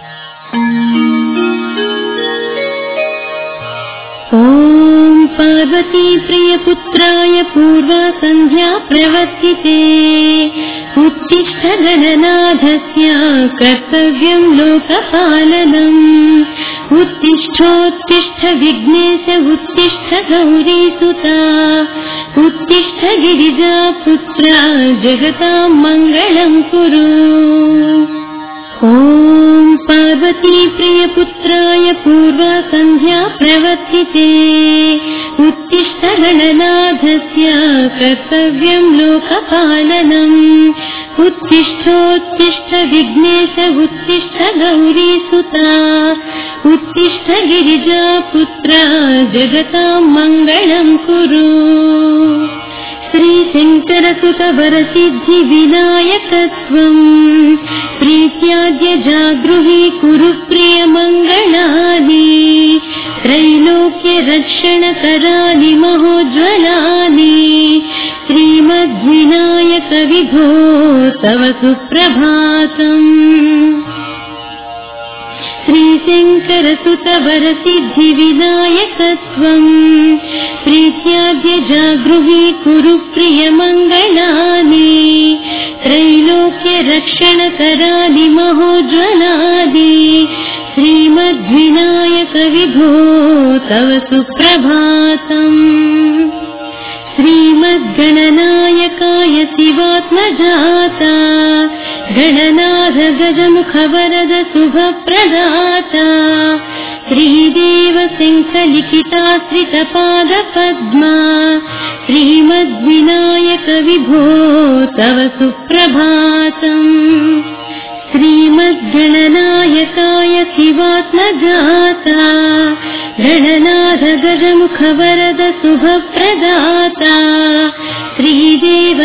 ॐ पार्वती प्रियपुत्राय पूर्वा सन्ध्या प्रवर्तिते उत्तिष्ठ गणनाथस्य कर्तव्यं लोकपालनम् उत्तिष्ठोत्तिष्ठ विघ्नेश उत्तिष्ठ गौरीसुता उत्तिष्ठ गिरिजापुत्रा जगतां मङ्गलं कुरु। ॐ पार्वती प्रियपुत्राय पूर्वा सन्ध्या प्रवर्तिते उत्तिष्ठ गणनाथस्य कर्तव्यं लोकपालनम् उत्तिष्ठोत्तिष्ठ विघ्नेश उत्तिष्ठ गौरीसुता उत्तिष्ठ गिरिजापुत्रा जगतां मङ्गलं कुरु। श्रीशङ्करसुत वरसिद्धि विनायकत्वं प्रीत्याद्य जागृहि कुरु प्रियमङ्गलानि त्रैलोक्य रक्षणकराणि महोज्ज्वलानि श्रीमद्विनायक विभो तव सुप्रभातम्। श्रीशङ्करसुत वरसिद्धि विनायकत्वं प्रीत्याद्य जागृहि कुरु प्रियमङ्गलानि त्रैलोक्य रक्षणकराणि महोज्ज्वलानि श्रीमद्विनायक विभो तव सुप्रभातम्। श्रीमद्गणनायकाय शिवात्मजाता गणनाथ गजमुखवरद शुभप्रदाता श्रीदेव शङ्खलिखिताश्रितपादपद्मा श्रीमद्विनायक विभो तव सुप्रभातम्। श्रीमद्गणनायकाय शिवात्मजाता गणनाथ गजमुखवरद शुभप्रदाता श्रीदेव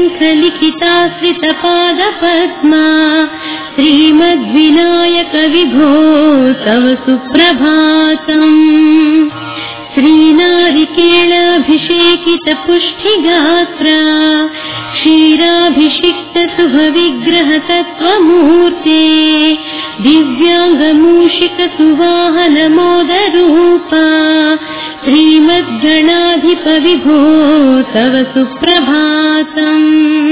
शङ्खलिखिताश्रितपादपद्मा श्रीमद्विनायक विभो तव सुप्रभातम्। श्रीनारिकेलाभिषेकित पुष्टिगात्रा क्षीराभिषिक्त शुभविग्रह तत्त्वमूर्ते दिव्यांगमूषिक सुवाहन मोदरूपा श्रीमद्गणाधिप विभो तव सुप्रभातम्।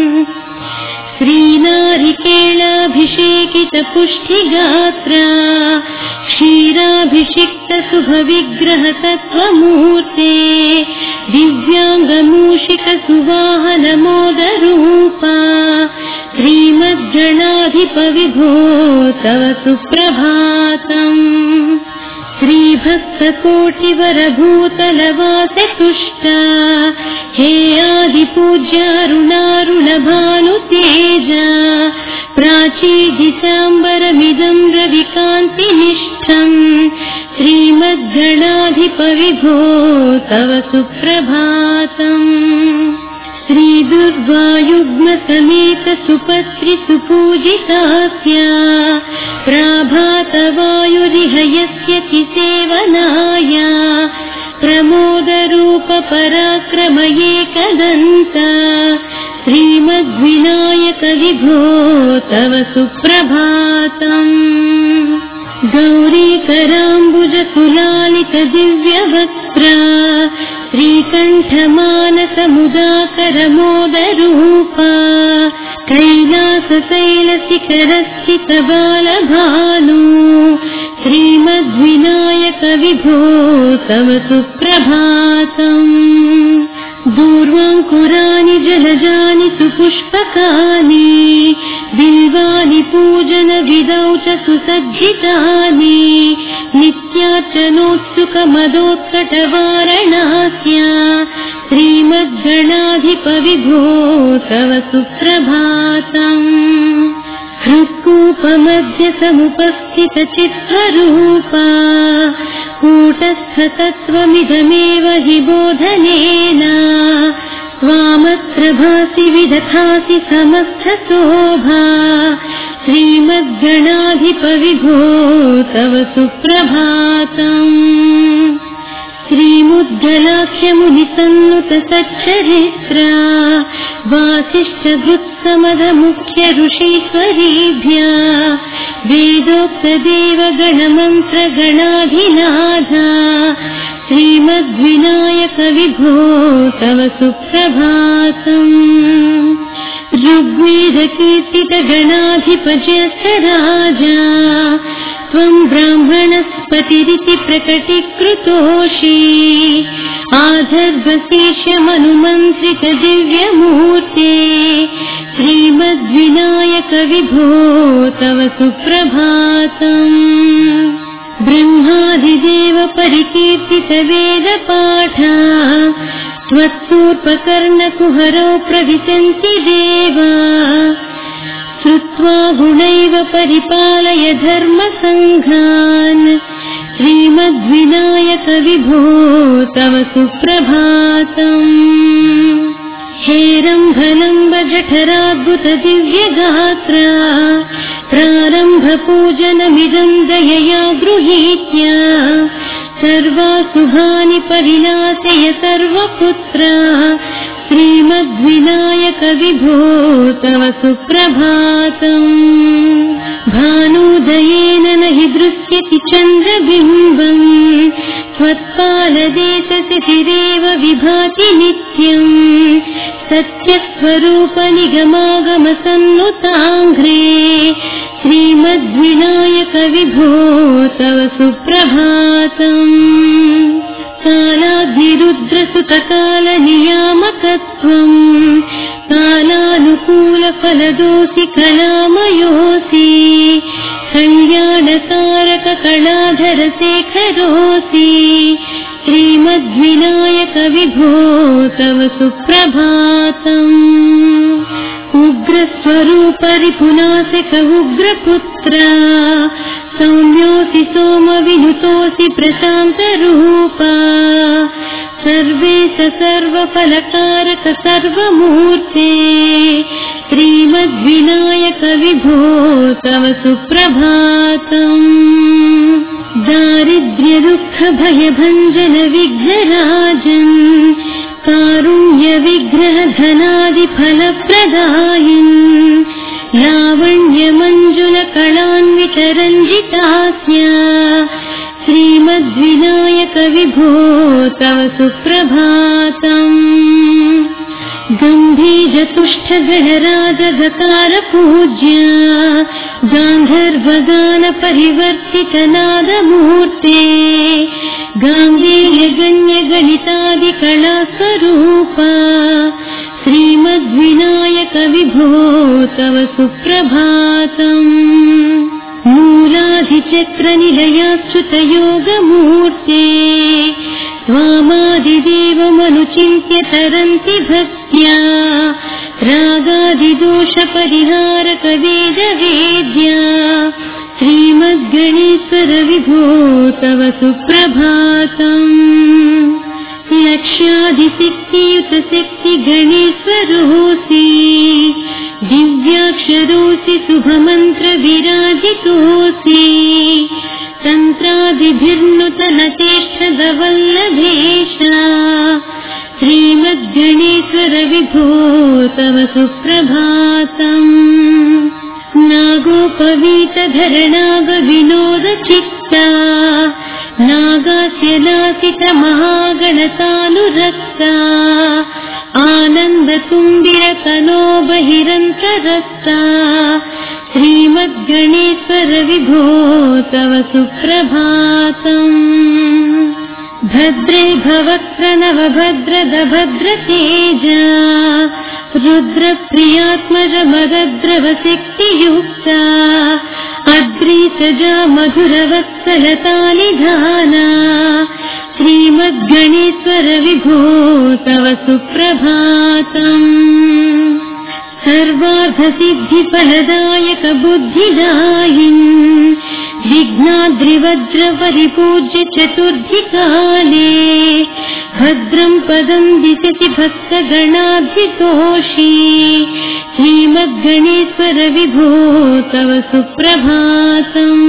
श्रीनारिकेलाभिषेकित पुष्टिगात्रा क्षीराभिषिक्त शुभविग्रह तत्त्वमूर्ते दिव्यांगमूषिक सुवाहन मोदरूपा श्रीमद्गणाधिप विभो तव सुप्रभातम्। श्रीभक्तकोटिवरभूतलवास तुष्टा हे आदिपूज्यारुणारुणभानुतेजा प्राचीदिशाम्बरमिदं रविकान्तिनिष्ठम् श्रीमद्गणाधिप विभो तव सुप्रभातम्। श्रीदुर्वायुग्म समेत सुपत्रि सुपूजितास्या प्राभातवायुरिह यस्यति सेवनाय प्रमोदरूप पराक्रम एकदन्त श्रीमद्विनायक विभो तव सुप्रभातम्। गौरीकराम्बुज सुलालित दिव्यवक्त्रा श्रीकण्ठमानसमुदाकर मोदरूपा कैलासशैलशिखरस्थित बालभानु श्रीमद्विनायक विभो तव सुप्रभातम्। दूर्वाङ्कुराणि जलजानि सुपुष्पकानि बिल्वानि पूजन विधौ च सुसज्जितानि नित्यार्चनोत्सुक मदोत्कटवारणास्या श्रीमद्गणाधिप विभो तव सुप्रभातम्। हृत्कूपमध्य समुपस्थित चित्स्वरूपा कूटस्थतत्त्वमिदमेव हि बोधनेन स्वामत्र भासि विदधासि समस्तशोभा श्रीमद्गणाधिप विभो तव सुप्रभातम्। श्रीमुद्गलाख्यमुनिसन्नुत सच्चरित्रा वासिष्ठभृत्समद मुख्य ऋषीश्वरीभ्या वेद वेदोक्तदेव गणमन्त्र गणाधिनाथा श्रीमद्विनायक विभो तव सुप्रभातम्। ऋग्वेद कीर्तित गणाधिपजस्य राजा त्वं ब्राह्मणस्पतिरिति प्रकटीकृतोषि आधर्वशीर्षमनुमन्त्रित दिव्यमूर्ते श्रीमद्विनायक विभो तव सुप्रभातम्। ब्रह्मादिदेव परिकीर्तित वेदपाठ त्वत्सूर्पकर्णकुहरौ प्रविशन्ति देवा श्रुत्वा गुणैव परिपालय धर्मसङ्घान् श्रीमद्विनायक विभो तव सुप्रभातम्। हेरम्भलम्ब जठराद्भुत दिव्यगात्र प्रारम्भ पूजनमिदं दयया गृहीत्य सर्वाशुभानि परिनाशय सर्वपुत्र श्रीमद्विनायक विभो तव सुप्रभातम्। भानुदयेन न हि दृश्यति चन्द्रबिम्बम् त्वत्पालदेशशिशिरेव विभाति नित्यम् सत्यस्वरूप निगमागम सन्नुताङ्घ्रे श्रीमद्विनायक विभो तव सुप्रभातम्। कालाधिरुद्रसुतकाल नियामकत्वम् कालानुकूल फलदोषि कलामयोऽसि कल्याणकारक कलाधर शेखरोऽसि श्रीमद्विनायक विभो तव सुप्रभातम्। उग्रस्वरूप रिपुनाशक उग्रपुत्र सौम्योऽसि सोमविनुतोऽसि प्रशान्तरूपा सर्वेश सर्वफलकारक सर्वमूर्ते श्रीमद्विनायक विभो तव सुप्रभातम्। दारिद्र्य दुःख भयभञ्जन विघ्नराजन् कारुण्य विग्रह धनादि फलप्रदायन् लावण्य मञ्जुल कलान्वित रञ्जितास्य श्रीमद्विनायक विभो तव सुप्रभातम्। गम्भीर तुष्ट गणराज गकार पूज्य गान्धर्वगान परिवर्तित नादमूर्ते गाम्भीर्य गण्य गणितादि कला स्वरूपा श्रीमद्विनायक विभो तव सुप्रभातम्। मूलाधिचक्र निलयाच्युत योगमूर्ते त्वामादिदेवमनुचिन्त्य तरन्ति भक्त्या रागादिदोष परिहारक वेद वेद्या श्रीमद्गणेश्वर विभो तव सुप्रभातम्। लक्ष्यादिशक्तियुत शक्ति गणेश्वरोऽसि दिव्याक्षरोऽसि शुभमन्त्र विराजितोऽसि तन्त्रादिभिर्नुतन चेष्टदवल्लभेश श्रीमद्गणेश्वर विभो तव सुप्रभातम्। नागोपवीतधर नाग विनोद चित्ता नागास्य नासित महागणतानुरक्ता आनन्द तुम्बिर तनो बहिरन्तरस्ता श्रीमद्गणेश्वर विभो तव सुप्रभातम्। भद्रे भवक्त्र नवभद्रद भद्रतेज रुद्रप्रियात्मज मदद्रव शक्तियुक्ता अद्रीसजा मधुरवत्सलतानिधाना श्रीमद्गणेश्वर विभो तव सुप्रभातम्। सर्वार्थसिद्धिफलदायक बुद्धिदायिन् विघ्नाद्रिवज्र परिपूज्य चतुर्धिकाले भद्रं पदं दिशति भक्तगणाधितोषी श्रीमद्गणेश्वर विभो तव सुप्रभातम्।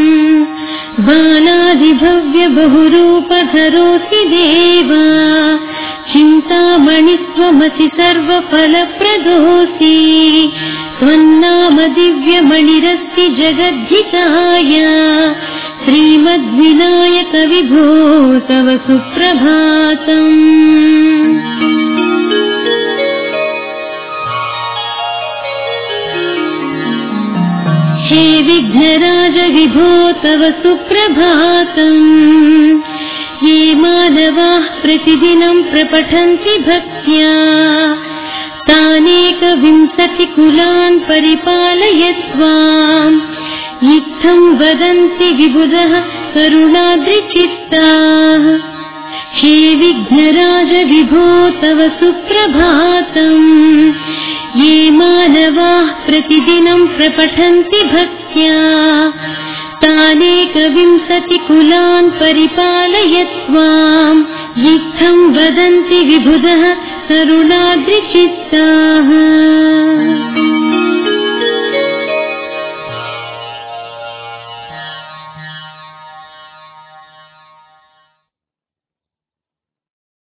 बालादिभव्य बहुरूपधरोऽसि देवा चिन्तामणित्वमसि सर्वफलप्रदोऽसि त्वन्नाम दिव्यमणिरस्ति जगद्धिताय श्रीमद्विनायक विभो तव सुप्रभातम्। हे विघ्नराज विभो तव सुप्रभातम्। ये मानवाः प्रतिदिनं प्रपठन्ति भक्त्या तानेकविंशतिकुलान् परिपालय त्वाम्। इत्थं वदन्ति विबुधः करुणाद्रिचित्ताः। हे विघ्नराज विभो तव सुप्रभातम्। ये मानवाः प्रतिदिनं प्रपठन्ति भक्त्या तानेकविंशतिकुलान् परिपालय त्वाम्। इत्थं वदन्ति विबुधः करुणाद्रिचित्ताः।